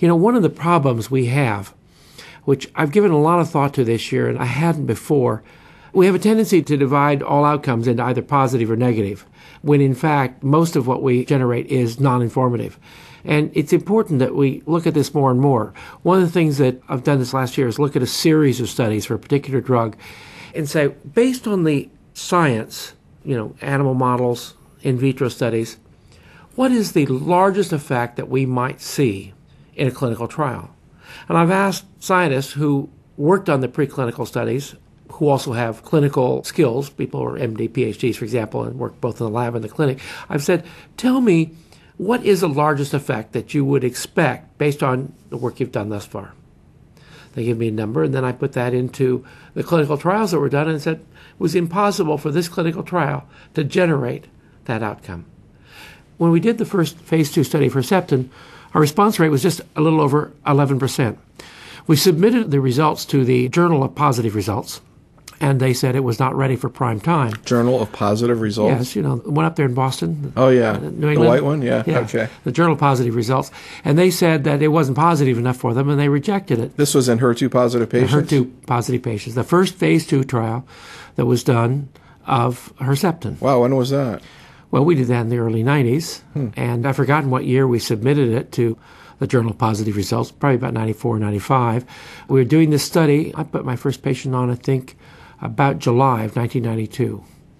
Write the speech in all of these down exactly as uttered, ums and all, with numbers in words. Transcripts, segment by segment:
You know, one of the problems we have, which I've given a lot of thought to this year, and I hadn't before, we have a tendency to divide all outcomes into either positive or negative, when in fact most of what we generate is non-informative. And it's important that we look at this more and more. One of the things that I've done this last year is look at a series of studies for a particular drug and say, based on the science, you know, animal models, in vitro studies, what is the largest effect that we might see in a clinical trial? And I've asked scientists who worked on the preclinical studies, who also have clinical skills, people who are M D, P H Ds, for example, and work both in the lab and the clinic. I've said, tell me, what is the largest effect that you would expect based on the work you've done thus far? They give me a number, and then I put that into the clinical trials that were done and said it was impossible for this clinical trial to generate that outcome. When we did the first phase two study for Herceptin, our response rate was just a little over eleven percent. We submitted the results to the Journal of Positive Results, and they said it was not ready for prime time. Journal of Positive Results? Yes, you know, the one up there in Boston. Oh, yeah. Uh, New England. The white one? Yeah. yeah. Okay. The Journal of Positive Results. And they said that it wasn't positive enough for them, and they rejected it. This was in H E R two positive patients? H E R two positive patients. The first phase two trial that was done of Herceptin. Wow, when was that? Well, we did that in the early nineties, hmm. and I've forgotten what year we submitted it to the Journal of Positive Results, probably about ninety-four, ninety-five. We were doing this study. I put my first patient on, I think, about July of nineteen ninety-two.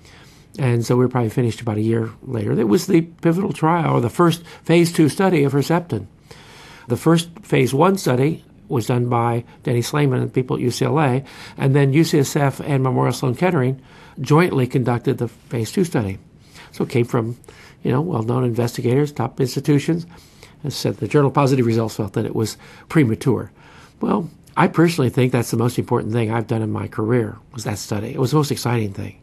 And so we were probably finished about a year later. It was the pivotal trial, or the first phase two study of Herceptin. The first phase one study was done by Denny Slayman and people at U C L A, and then U C S F and Memorial Sloan Kettering jointly conducted the phase two study. So it came from, you know, well-known investigators, top institutions. As said, the Journal of Positive Results felt that it was premature. Well, I personally think that's the most important thing I've done in my career, was that study. It was the most exciting thing.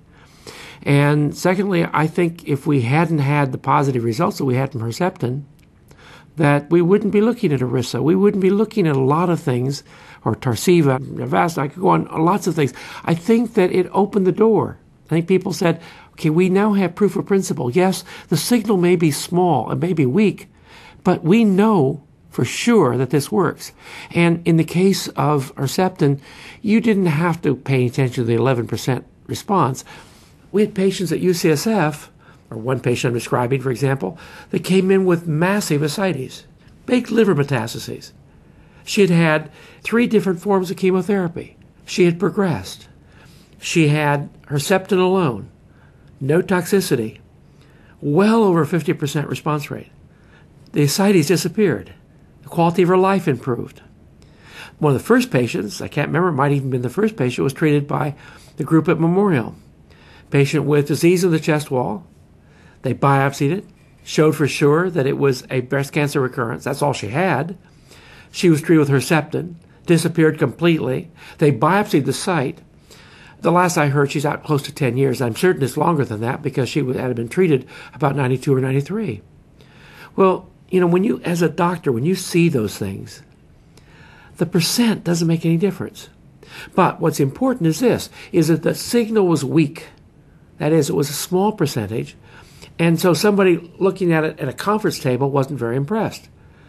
And secondly, I think if we hadn't had the positive results that we had from Herceptin, that we wouldn't be looking at ERISA. We wouldn't be looking at a lot of things, or Tarceva, Avastin, I could go on lots of things. I think that it opened the door. I think people said, okay, we now have proof of principle. Yes, the signal may be small, it may be weak, but we know for sure that this works. And in the case of Herceptin, you didn't have to pay attention to the eleven percent response. We had patients at U C S F, or one patient I'm describing, for example, that came in with massive ascites, big liver metastases. She had had three different forms of chemotherapy. She had progressed. She had Herceptin alone, no toxicity, well over fifty percent response rate. The ascites disappeared. The quality of her life improved. One of the first patients, I can't remember, it might even been the first patient, was treated by the group at Memorial. Patient with disease of the chest wall. They biopsied it, showed for sure that it was a breast cancer recurrence. That's all she had. She was treated with Herceptin, disappeared completely. They biopsied the site. The last I heard, she's out close to ten years. I'm certain it's longer than that because she had been treated about ninety-two or ninety-three. Well, you know, when you, as a doctor, when you see those things, the percent doesn't make any difference. But what's important is this, is that the signal was weak. That is, it was a small percentage. And so somebody looking at it at a conference table wasn't very impressed.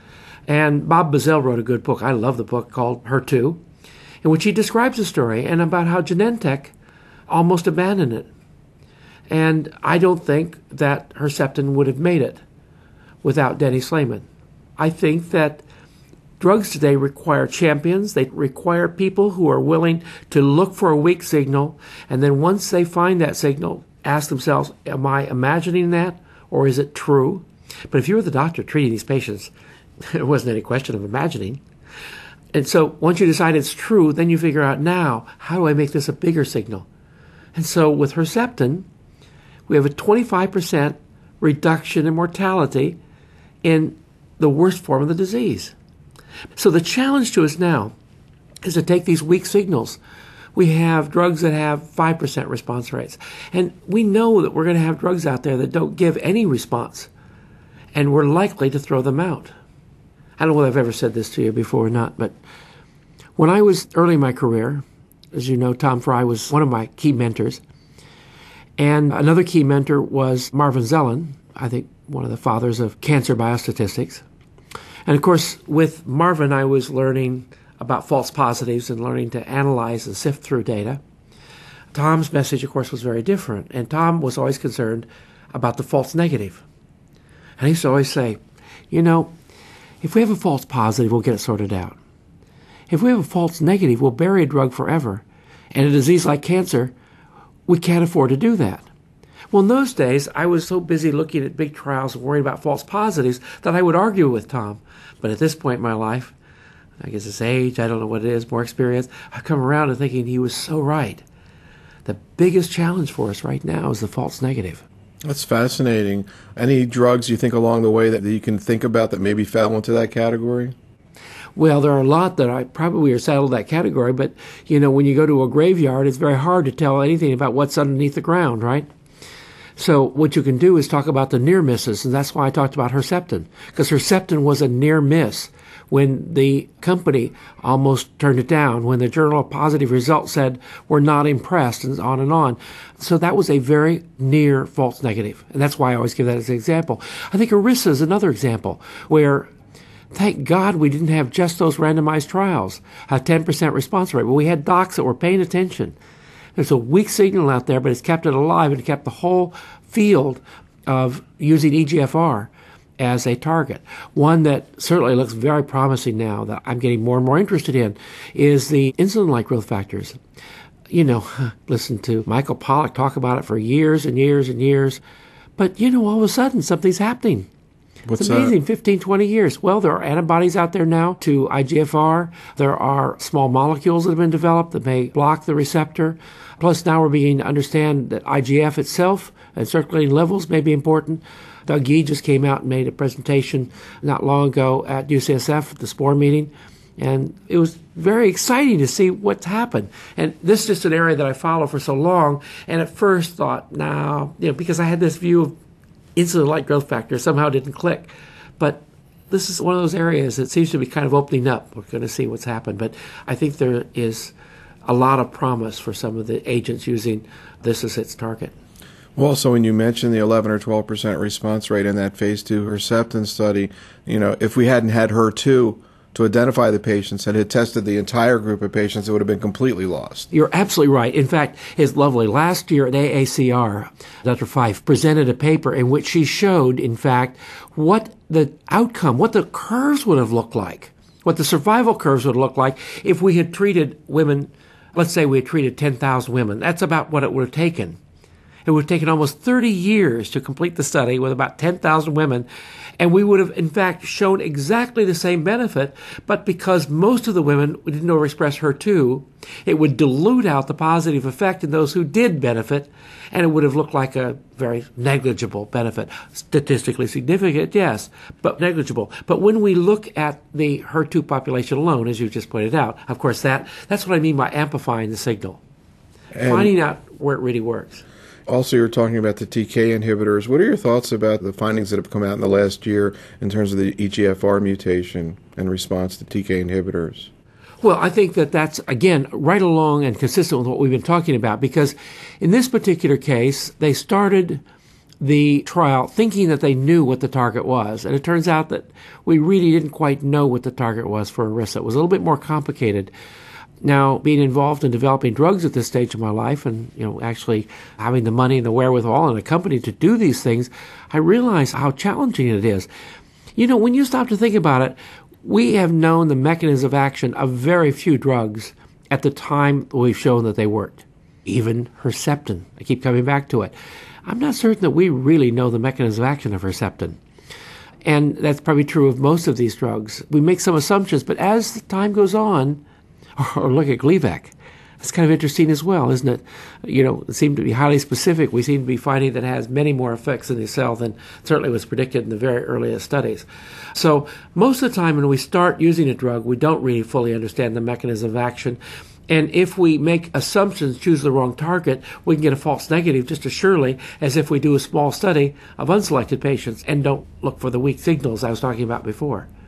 And Bob Bazell wrote a good book. I love the book called H E R two, in which he describes the story and about how Genentech almost abandoned it. And I don't think that Herceptin would have made it without Denny Slayman. I think that drugs today require champions. They require people who are willing to look for a weak signal, and then once they find that signal, ask themselves, am I imagining that, or is it true? But if you were the doctor treating these patients, there wasn't any question of imagining. And so once you decide it's true, then you figure out, now, how do I make this a bigger signal? And so with Herceptin, we have a twenty-five percent reduction in mortality in the worst form of the disease. So the challenge to us now is to take these weak signals. We have drugs that have five percent response rates. And we know that we're going to have drugs out there that don't give any response. And we're likely to throw them out. I don't know whether I've ever said this to you before or not, but when I was early in my career, as you know, Tom Fry was one of my key mentors. And another key mentor was Marvin Zelen, I think one of the fathers of cancer biostatistics. And of course, with Marvin, I was learning about false positives and learning to analyze and sift through data. Tom's message, of course, was very different. And Tom was always concerned about the false negative. And he used to always say, you know, if we have a false positive, we'll get it sorted out. If we have a false negative, we'll bury a drug forever. And a disease like cancer, we can't afford to do that. Well, in those days, I was so busy looking at big trials and worrying about false positives that I would argue with Tom. But at this point in my life, I guess it's age, I don't know what it is, more experience, I've come around to thinking he was so right. The biggest challenge for us right now is the false negative. That's fascinating. Any drugs you think along the way that you can think about that maybe fell into that category? Well, there are a lot that I probably are saddled that category, but, you know, when you go to a graveyard, it's very hard to tell anything about what's underneath the ground, right? So what you can do is talk about the near misses, and that's why I talked about Herceptin, because Herceptin was a near miss when the company almost turned it down, when the Journal of Positive Results said, we're not impressed, and on and on. So that was a very near false negative, and that's why I always give that as an example. I think Iressa is another example where, thank God we didn't have just those randomized trials, a ten percent response rate, but we had docs that were paying attention. There's a weak signal out there, but it's kept it alive and kept the whole field of using E G F R as a target. One that certainly looks very promising now that I'm getting more and more interested in is the insulin-like growth factors. You know, listen to Michael Pollack talk about it for years and years and years, but you know, all of a sudden something's happening. What's it's amazing, that? fifteen, twenty years. Well, there are antibodies out there now to I G F R. There are small molecules that have been developed that may block the receptor. Plus, now we're beginning to understand that I G F itself and circulating levels may be important. Doug Yee just came out and made a presentation not long ago at U C S F at the SPORE meeting, and it was very exciting to see what's happened. And this is just an area that I follow for so long, and at first thought, no, you know, because I had this view of insulin-like growth factor somehow didn't click. But this is one of those areas that seems to be kind of opening up. We're going to see what's happened. But I think there is a lot of promise for some of the agents using this as its target. Well, so when you mentioned the eleven or twelve percent response rate in that phase two Herceptin study, you know, if we hadn't had H E R two to identify the patients and had tested the entire group of patients, it would have been completely lost. You're absolutely right. In fact, it's lovely. Last year at A A C R, Doctor Fife presented a paper in which she showed, in fact, what the outcome, what the curves would have looked like, what the survival curves would look like if we had treated women, let's say we had treated ten thousand women. That's about what it would have taken. It would have taken almost thirty years to complete the study with about ten thousand women, and we would have, in fact, shown exactly the same benefit, but because most of the women didn't overexpress H E R two, it would dilute out the positive effect in those who did benefit, and it would have looked like a very negligible benefit. Statistically significant, yes, but negligible. But when we look at the H E R two population alone, as you just pointed out, of course, that that's what I mean by amplifying the signal, And finding out where it really works. also, you're talking about the T K inhibitors. What are your thoughts about the findings that have come out in the last year in terms of the E G F R mutation in response to T K inhibitors? Well, I think that that's, again, right along and consistent with what we've been talking about, because in this particular case, they started the trial thinking that they knew what the target was, and it turns out that we really didn't quite know what the target was for Iressa. It was a little bit more complicated. Now, being involved in developing drugs at this stage of my life and, you know, actually having the money and the wherewithal and a company to do these things, I realize how challenging it is. You know, when you stop to think about it, we have known the mechanism of action of very few drugs at the time we've shown that they worked. Even Herceptin. I keep coming back to it. I'm not certain that we really know the mechanism of action of Herceptin. And that's probably true of most of these drugs. We make some assumptions, but as the time goes on, or look at Gleevec. That's kind of interesting as well, isn't it? You know, it seemed to be highly specific. We seem to be finding that it has many more effects in the cell than certainly was predicted in the very earliest studies. So most of the time when we start using a drug, we don't really fully understand the mechanism of action. And if we make assumptions, choose the wrong target, we can get a false negative just as surely as if we do a small study of unselected patients and don't look for the weak signals I was talking about before.